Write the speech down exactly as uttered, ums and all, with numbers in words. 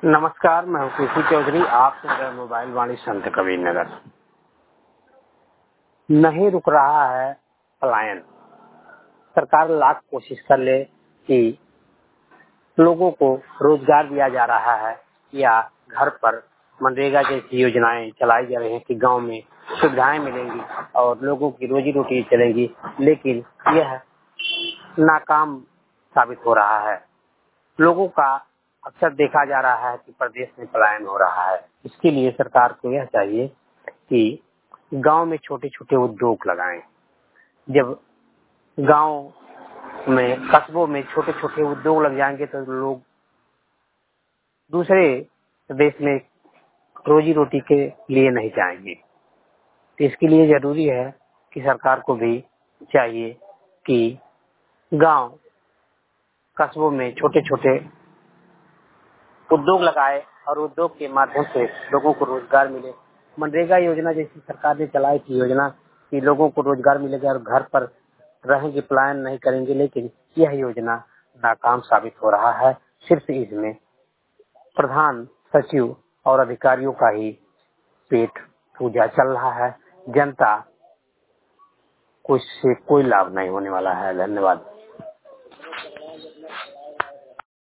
नमस्कार, मैं हूं केसी चौधरी। आप सुन रहे हैं मोबाइल वाणी संत कबीर नगर। नहीं रुक रहा है पलायन। सरकार लाख कोशिश कर ले कि लोगों को रोजगार दिया जा रहा है या घर पर मनरेगा जैसी योजनाएं चलाई जा रही हैं कि गांव में सुविधाएं मिलेंगी और लोगों की रोजी रोटी चलेगी, लेकिन यह नाकाम साबित हो रहा है। लोगों का अक्सर देखा जा रहा है कि प्रदेश में पलायन हो रहा है। इसके लिए सरकार को यह चाहिए कि गांव में छोटे छोटे उद्योग लगाएं। जब गांव में, कस्बों में छोटे छोटे उद्योग लग जाएंगे तो लोग दूसरे प्रदेश में रोजी रोटी के लिए नहीं जाएंगे। तो इसके लिए जरूरी है कि सरकार को भी चाहिए कि गांव कस्बों में छोटे छोटे उद्योग लगाए और उद्योग के माध्यम से लोगों को रोजगार मिले। मनरेगा योजना जैसी सरकार ने चलाई थी योजना कि लोगों को रोजगार मिलेगा और घर पर रहेंगे, पलायन नहीं करेंगे, लेकिन यह योजना नाकाम साबित हो रहा है। सिर्फ इसमें प्रधान सचिव और अधिकारियों का ही पेट पूजा चल रहा है। जनता को इससे कोई लाभ नहीं होने वाला है। धन्यवाद।